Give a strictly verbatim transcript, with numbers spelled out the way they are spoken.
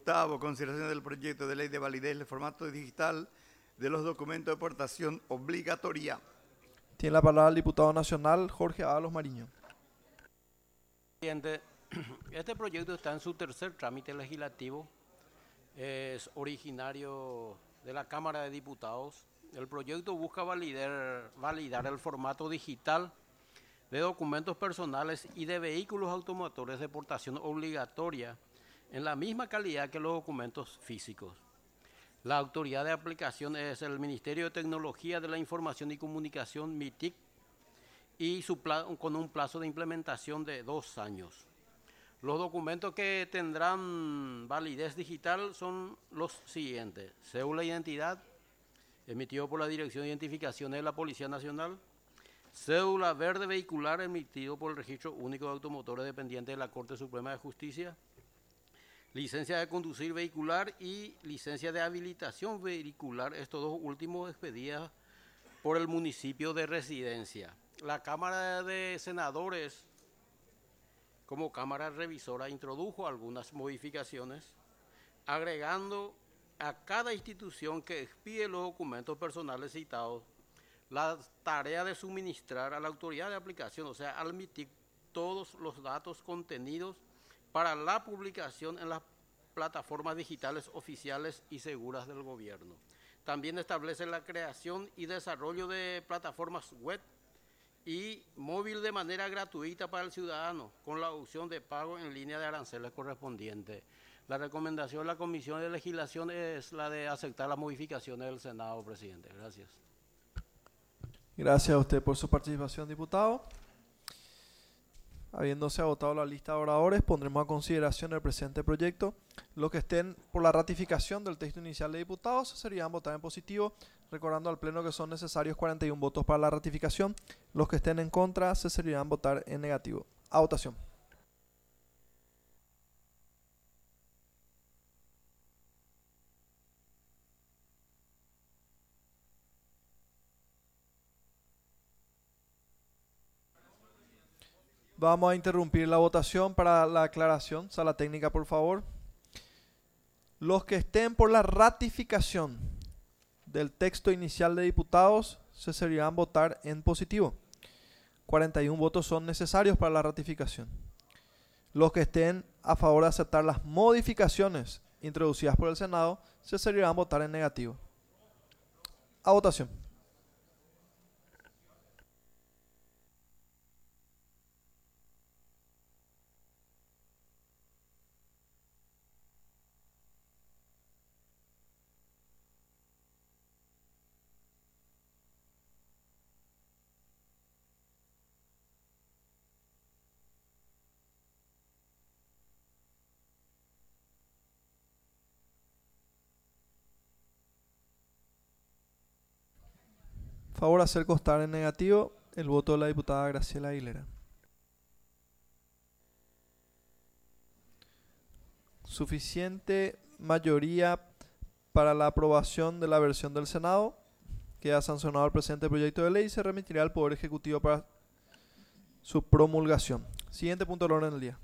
Octavo, consideración del proyecto de ley de validez del formato digital de los documentos de portación obligatoria. Tiene la palabra el diputado nacional Jorge Ábalos Mariño. Presidente, este proyecto está en su tercer trámite legislativo. Es originario de la Cámara de Diputados. El proyecto busca validar, validar el formato digital de documentos personales y de vehículos automotores de portación obligatoria en la misma calidad que los documentos físicos. La autoridad de aplicación es el Ministerio de Tecnología de la Información y Comunicación, MITIC, y su plan, con un plazo de implementación de dos años. Los documentos que tendrán validez digital son los siguientes: cédula de identidad, emitido por la Dirección de Identificaciones de la Policía Nacional; cédula verde vehicular, emitido por el Registro Único de Automotores dependiente de la Corte Suprema de Justicia; licencia de conducir vehicular y licencia de habilitación vehicular, estos dos últimos expedidas por el municipio de residencia. La Cámara de Senadores, como Cámara Revisora, introdujo algunas modificaciones, agregando a cada institución que expide los documentos personales citados la tarea de suministrar a la autoridad de aplicación, o sea, al MITIC, todos los datos contenidos para la publicación en las plataformas digitales oficiales y seguras del gobierno. También establece la creación y desarrollo de plataformas web y móvil de manera gratuita para el ciudadano, con la opción de pago en línea de aranceles correspondientes. La recomendación de la Comisión de Legislación es la de aceptar las modificaciones del Senado, presidente. Gracias. Gracias a usted por su participación, diputado. Habiéndose agotado la lista de oradores, pondremos a consideración el presente proyecto. Los que estén por la ratificación del texto inicial de diputados serían votar en positivo, recordando al Pleno que son necesarios cuarenta y un votos para la ratificación. Los que estén en contra se serían votar en negativo. A votación. Vamos a interrumpir la votación para la aclaración. Sala técnica, por favor. Los que estén por la ratificación del texto inicial de diputados se serían votar en positivo. cuarenta y un votos son necesarios para la ratificación. Los que estén a favor de aceptar las modificaciones introducidas por el Senado se serían votar en negativo. A votación. Favor hacer constar en negativo el voto de la diputada Graciela Aguilera. Suficiente mayoría para la aprobación de la versión del Senado. Queda sancionado el presente proyecto de ley y se remitirá al Poder Ejecutivo para su promulgación. Siguiente punto del orden del día.